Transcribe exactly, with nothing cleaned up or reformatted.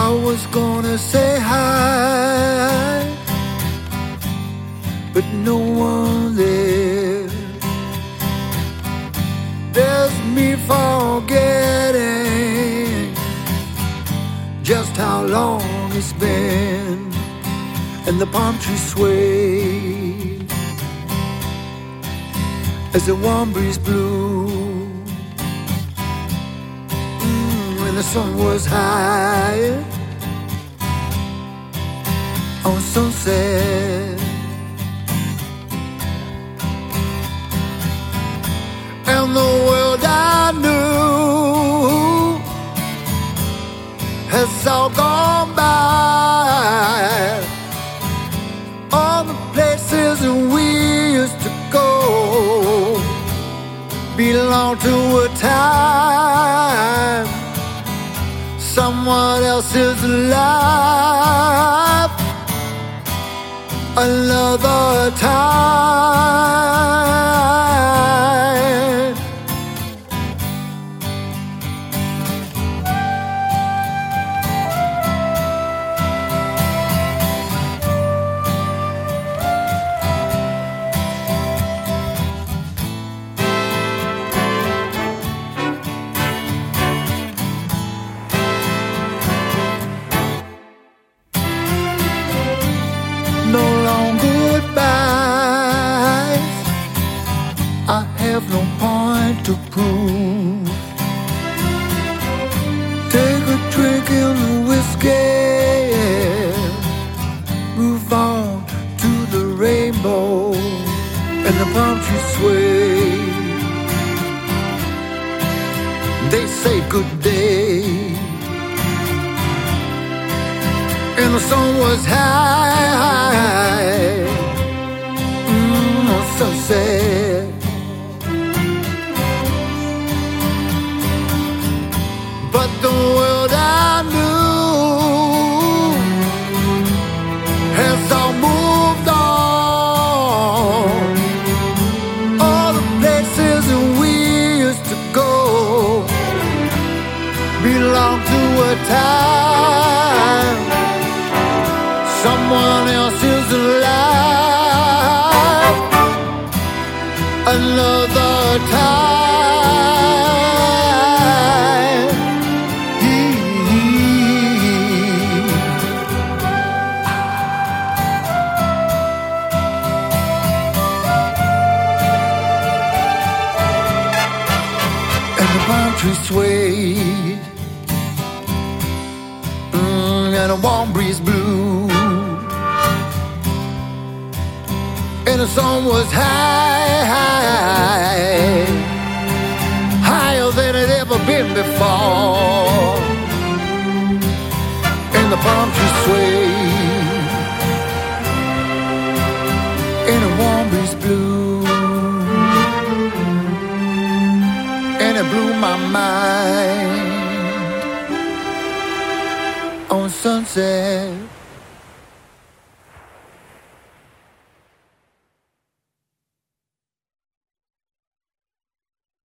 I was gonna say hi, but no one there. There's me forgetting just how long it's been, and the palm trees sway as the warm breeze blew. Mm, when the sun was high on sunset, and the world I knew has all gone by. All the places we used to go belong to a time someone else's life. Another time. No long goodbyes, I have no point to prove. Take a drink in the whiskey, move on to the rainbow, and the palm trees sway. They say good day, and the sun was high. Mm, so sad. But the world I knew has all moved on. All the places we used to go belong to a time someone else's life. Another time. And the palm trees swayed, mm, and a warm breeze blew, and the sun was high, high, higher than it ever been before. And the palm trees swayed, and a warm breeze blew, and it blew my mind on sunset.